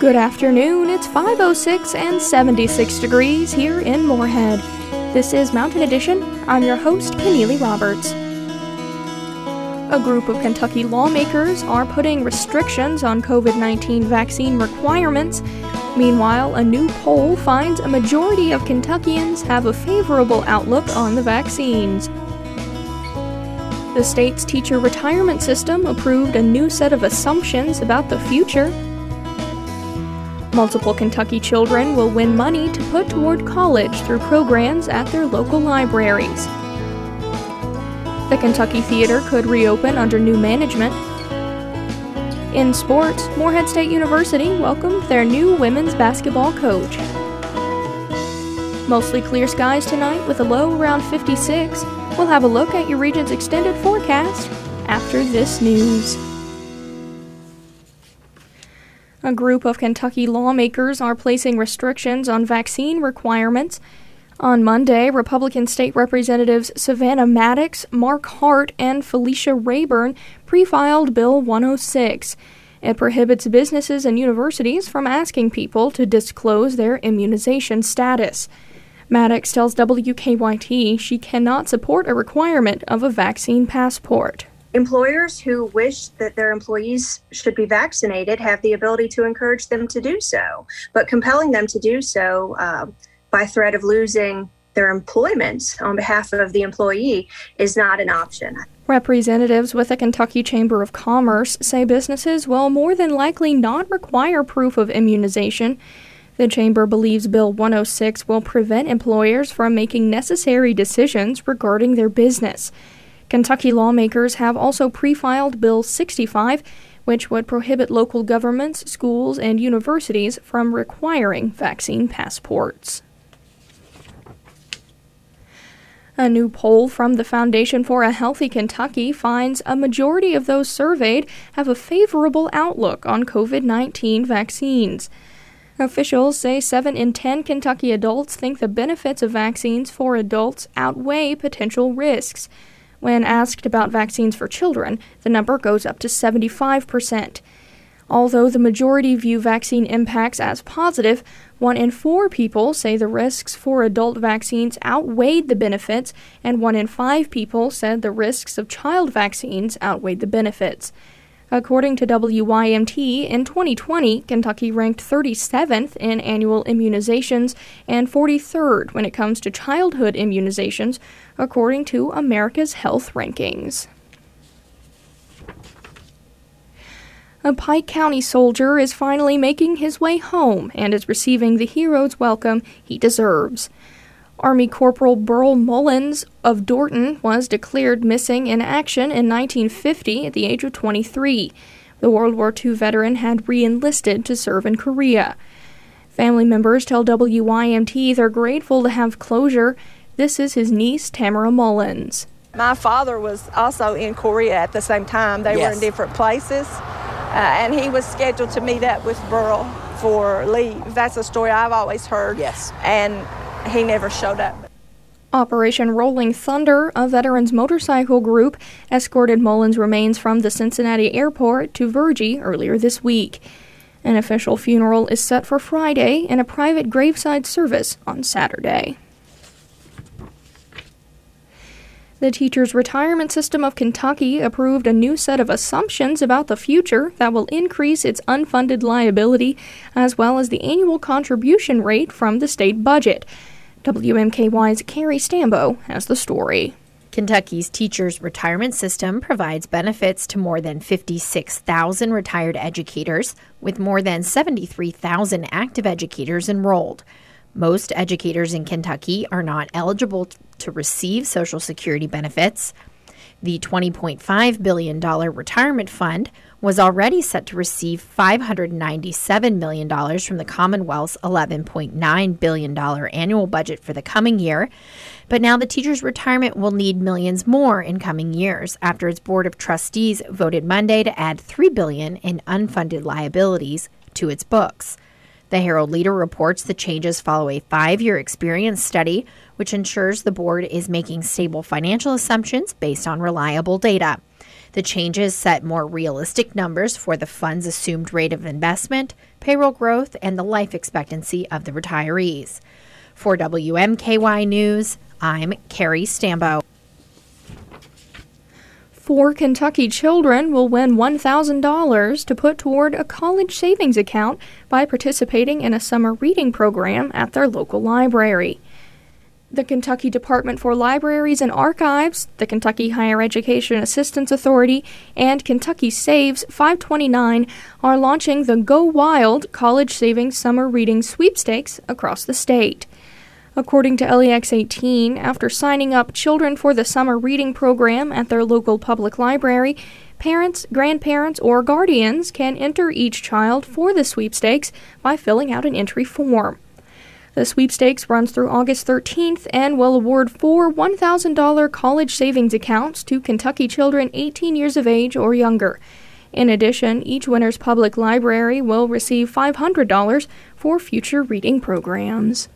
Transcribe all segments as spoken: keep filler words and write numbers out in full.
Good afternoon, it's five oh six and seventy-six degrees here in Moorhead. This is Mountain Edition. I'm your host, Keneally Roberts. A group of Kentucky lawmakers are putting restrictions on covid nineteen vaccine requirements. Meanwhile, a new poll finds a majority of Kentuckians have a favorable outlook on the vaccines. The state's teacher retirement system approved a new set of assumptions about the future. Multiple Kentucky children will win money to put toward college through programs at their local libraries. The Kentucky Theater could reopen under new management. In sports, Moorhead State University welcomed their new women's basketball coach. Mostly clear skies tonight with a low around fifty-six. We'll have a look at your region's extended forecast after this news. A group of Kentucky lawmakers are placing restrictions on vaccine requirements. On Monday, Republican State Representatives Savannah Maddox, Mark Hart, and Felicia Rayburn pre-filed Bill one oh six. It prohibits businesses and universities from asking people to disclose their immunization status. Maddox tells W K Y T she cannot support a requirement of a vaccine passport. Employers who wish that their employees should be vaccinated have the ability to encourage them to do so, but compelling them to do so uh, by threat of losing their employment on behalf of the employee is not an option. Representatives with the Kentucky Chamber of Commerce say businesses will more than likely not require proof of immunization. The chamber believes Bill one oh six will prevent employers from making necessary decisions regarding their business. Kentucky lawmakers have also pre-filed Bill sixty-five, which would prohibit local governments, schools, and universities from requiring vaccine passports. A new poll from the Foundation for a Healthy Kentucky finds a majority of those surveyed have a favorable outlook on covid nineteen vaccines. Officials say seven in ten Kentucky adults think the benefits of vaccines for adults outweigh potential risks. When asked about vaccines for children, the number goes up to seventy-five percent. Although the majority view vaccine impacts as positive, one in four people say the risks for adult vaccines outweighed the benefits, and one in five people said the risks of child vaccines outweighed the benefits. According to W Y M T, in twenty twenty, Kentucky ranked thirty-seventh in annual immunizations and forty-third when it comes to childhood immunizations, according to America's Health Rankings. A Pike County soldier is finally making his way home and is receiving the hero's welcome he deserves. Army Corporal Burl Mullins of Dorton was declared missing in action in nineteen fifty at the age of twenty-three. The World War Two veteran had re-enlisted to serve in Korea. Family members tell W Y M T they're grateful to have closure. This is his niece, Tamara Mullins. My father was also in Korea at the same time. They yes. were in different places, uh, and he was scheduled to meet up with Burl for leave. That's a story I've always heard. Yes. And he never showed up. Operation Rolling Thunder, a veterans motorcycle group, escorted Mullins' remains from the Cincinnati airport to Virgie earlier this week. An official funeral is set for Friday and a private graveside service on Saturday. The Teachers Retirement System of Kentucky approved a new set of assumptions about the future that will increase its unfunded liability as well as the annual contribution rate from the state budget. W M K Y's Carrie Stambo has the story. Kentucky's Teachers Retirement System provides benefits to more than fifty-six thousand retired educators, with more than seventy-three thousand active educators enrolled. Most educators in Kentucky are not eligible to receive Social Security benefits. The twenty point five billion dollars retirement fund was already set to receive five hundred ninety-seven million dollars from the Commonwealth's eleven point nine billion dollars annual budget for the coming year. But now the teacher's retirement will need millions more in coming years after its Board of Trustees voted Monday to add three billion dollars in unfunded liabilities to its books. The Herald Leader reports the changes follow a five-year experience study, which ensures the board is making stable financial assumptions based on reliable data. The changes set more realistic numbers for the fund's assumed rate of investment, payroll growth, and the life expectancy of the retirees. For W M K Y News, I'm Carrie Stambo. Four Kentucky children will win one thousand dollars to put toward a college savings account by participating in a summer reading program at their local library. The Kentucky Department for Libraries and Archives, the Kentucky Higher Education Assistance Authority, and Kentucky Saves five twenty-nine are launching the Go Wild College Savings Summer Reading Sweepstakes across the state. According to L E X eighteen, after signing up children for the summer reading program at their local public library, parents, grandparents, or guardians can enter each child for the sweepstakes by filling out an entry form. The sweepstakes runs through August thirteenth and will award four one thousand dollars college savings accounts to Kentucky children eighteen years of age or younger. In addition, each winner's public library will receive five hundred dollars for future reading programs.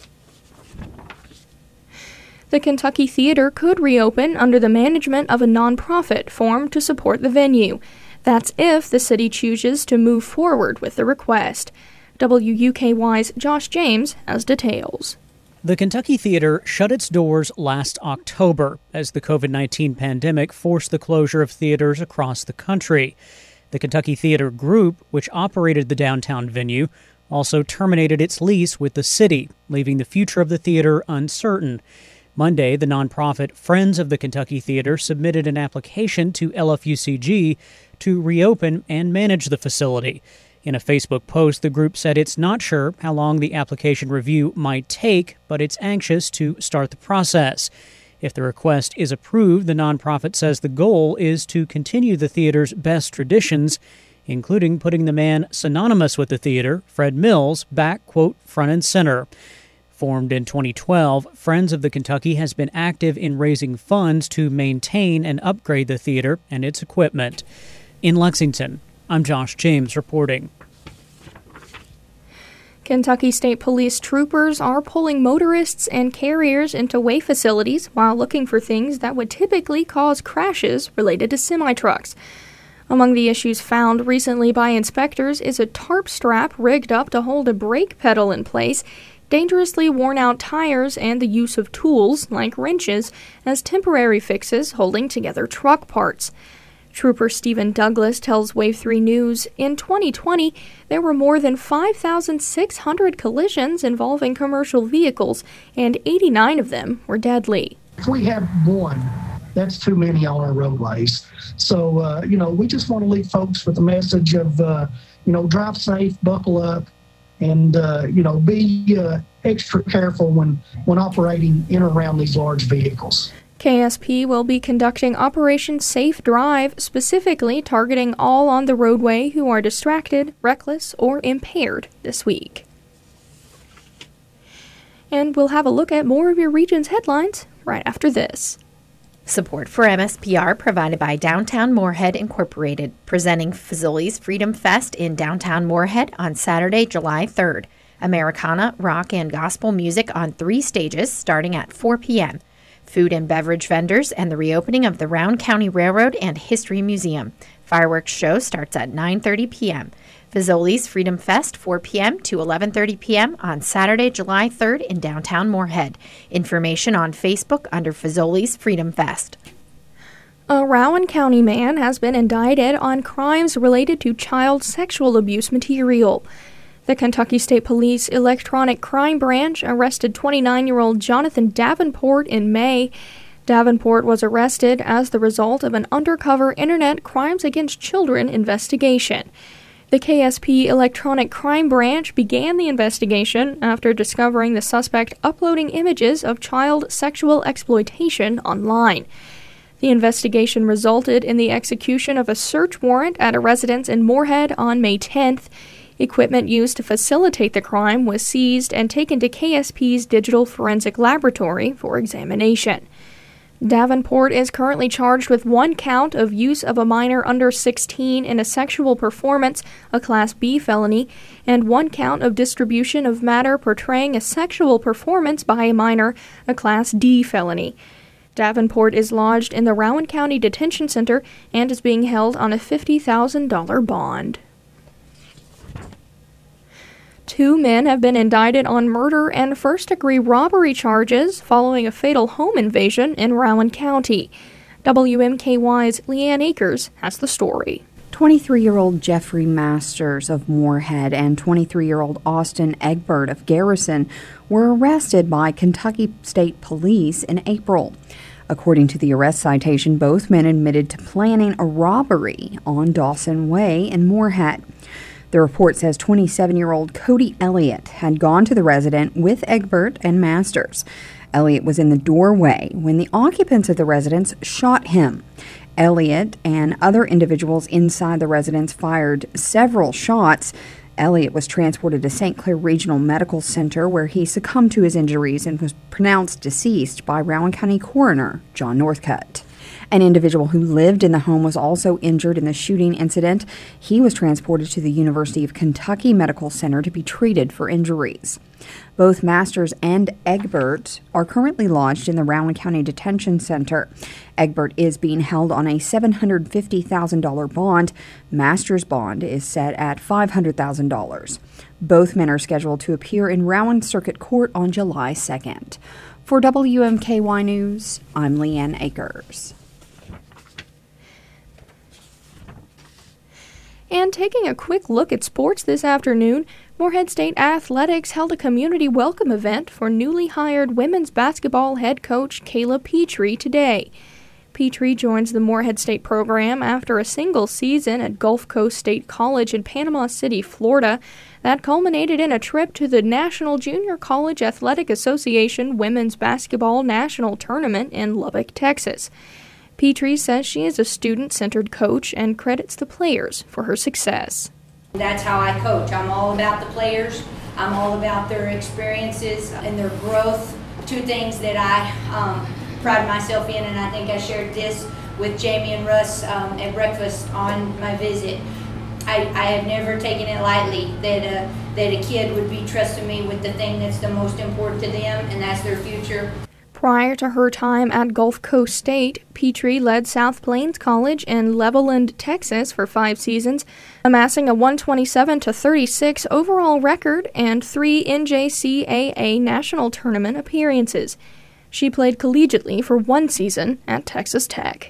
The Kentucky Theater could reopen under the management of a nonprofit formed to support the venue. That's if the city chooses to move forward with the request. W U K Y's Josh James has details. The Kentucky Theater shut its doors last October as the covid nineteen pandemic forced the closure of theaters across the country. The Kentucky Theater Group, which operated the downtown venue, also terminated its lease with the city, leaving the future of the theater uncertain. Monday, the nonprofit Friends of the Kentucky Theater submitted an application to L F U C G to reopen and manage the facility. In a Facebook post, the group said it's not sure how long the application review might take, but it's anxious to start the process. If the request is approved, the nonprofit says the goal is to continue the theater's best traditions, including putting the man synonymous with the theater, Fred Mills, back, quote, front and center. Formed in twenty twelve, Friends of the Kentucky has been active in raising funds to maintain and upgrade the theater and its equipment. In Lexington, I'm Josh James reporting. Kentucky State Police troopers are pulling motorists and carriers into weigh facilities while looking for things that would typically cause crashes related to semi-trucks. Among the issues found recently by inspectors is a tarp strap rigged up to hold a brake pedal in place, dangerously worn-out tires, and the use of tools, like wrenches, as temporary fixes holding together truck parts. Trooper Stephen Douglas tells Wave three News, in twenty twenty, there were more than five thousand six hundred collisions involving commercial vehicles, and eighty-nine of them were deadly. If we have one, that's too many on our roadways. So, uh, you know, we just want to leave folks with a message of, uh, you know, drive safe, buckle up, and, uh, you know, be uh, extra careful when, when operating in or around these large vehicles. K S P will be conducting Operation Safe Drive, specifically targeting all on the roadway who are distracted, reckless, or impaired this week. And we'll have a look at more of your region's headlines right after this. Support for M S P R provided by Downtown Moorhead Incorporated, presenting Fazoli's Freedom Fest in downtown Moorhead on Saturday, July third. Americana, rock, and gospel music on three stages starting at four p.m. Food and beverage vendors and the reopening of the Round County Railroad and History Museum. Fireworks show starts at nine thirty p.m. Fazoli's Freedom Fest, four p.m. to eleven thirty p.m. on Saturday, July third in downtown Moorhead. Information on Facebook under Fazoli's Freedom Fest. A Rowan County man has been indicted on crimes related to child sexual abuse material. The Kentucky State Police Electronic Crime Branch arrested twenty-nine-year-old Jonathan Davenport in May. Davenport was arrested as the result of an undercover Internet Crimes Against Children investigation. The K S P Electronic Crime Branch began the investigation after discovering the suspect uploading images of child sexual exploitation online. The investigation resulted in the execution of a search warrant at a residence in Moorhead on May tenth. Equipment used to facilitate the crime was seized and taken to K S P's Digital Forensic Laboratory for examination. Davenport is currently charged with one count of use of a minor under sixteen in a sexual performance, a Class B felony, and one count of distribution of matter portraying a sexual performance by a minor, a Class D felony. Davenport is lodged in the Rowan County Detention Center and is being held on a fifty thousand dollars bond. Two men have been indicted on murder and first-degree robbery charges following a fatal home invasion in Rowan County. W M K Y's Leanne Akers has the story. twenty-three-year-old Jeffrey Masters of Moorhead and twenty-three-year-old Austin Egbert of Garrison were arrested by Kentucky State Police in April. According to the arrest citation, both men admitted to planning a robbery on Dawson Way in Moorhead. The report says twenty-seven-year-old Cody Elliott had gone to the residence with Egbert and Masters. Elliott was in the doorway when the occupants of the residence shot him. Elliott and other individuals inside the residence fired several shots. Elliott was transported to Saint Clair Regional Medical Center, where he succumbed to his injuries and was pronounced deceased by Rowan County Coroner John Northcutt. An individual who lived in the home was also injured in the shooting incident. He was transported to the University of Kentucky Medical Center to be treated for injuries. Both Masters and Egbert are currently lodged in the Rowan County Detention Center. Egbert is being held on a seven hundred fifty thousand dollars bond. Masters' bond is set at five hundred thousand dollars. Both men are scheduled to appear in Rowan Circuit Court on July second. For W M K Y News, I'm Leanne Akers. And taking a quick look at sports this afternoon, Moorhead State Athletics held a community welcome event for newly hired women's basketball head coach Kayla Petrie today. Petrie joins the Moorhead State program after a single season at Gulf Coast State College in Panama City, Florida, that culminated in a trip to the National Junior College Athletic Association Women's Basketball National Tournament in Lubbock, Texas. Petrie says she is a student-centered coach and credits the players for her success. That's how I coach. I'm all about the players. I'm all about their experiences and their growth. Two things that I um, pride myself in, and I think I shared this with Jamie and Russ um, at breakfast on my visit. I, I have never taken it lightly that a, that a kid would be trusting me with the thing that's the most important to them, and that's their future. Prior to her time at Gulf Coast State, Petrie led South Plains College in Levelland, Texas for five seasons, amassing a one twenty-seven to thirty-six overall record and three N J C A A national tournament appearances. She played collegiately for one season at Texas Tech.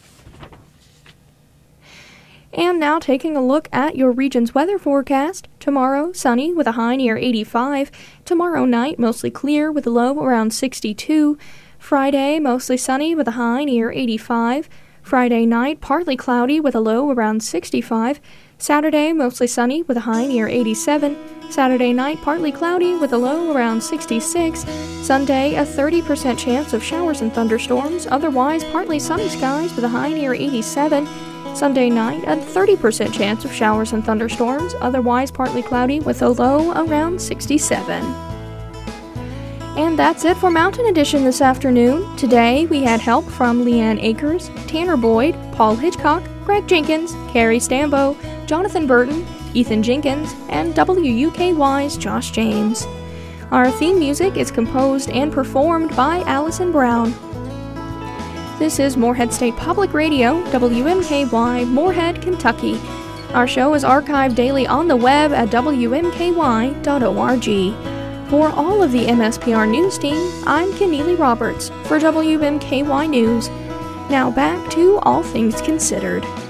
And now taking a look at your region's weather forecast. Tomorrow, sunny with a high near eighty-five. Tomorrow night, mostly clear with a low around sixty-two. Friday, mostly sunny with a high near eighty-five. Friday night, partly cloudy with a low around sixty-five. Saturday, mostly sunny with a high near eighty-seven. Saturday night, partly cloudy with a low around sixty-six. Sunday, a thirty percent chance of showers and thunderstorms. Otherwise, partly sunny skies with a high near eighty-seven. Sunday night, a thirty percent chance of showers and thunderstorms, otherwise partly cloudy with a low around sixty-seven. And that's it for Mountain Edition this afternoon. Today, we had help from Leanne Akers, Tanner Boyd, Paul Hitchcock, Greg Jenkins, Carrie Stambo, Jonathan Burton, Ethan Jenkins, and W U K Y's Josh James. Our theme music is composed and performed by Allison Brown. This is Moorhead State Public Radio, W M K Y, Moorhead, Kentucky. Our show is archived daily on the web at W M K Y dot org. For all of the M S P R News team, I'm Keneally Roberts for W M K Y News. Now back to All Things Considered.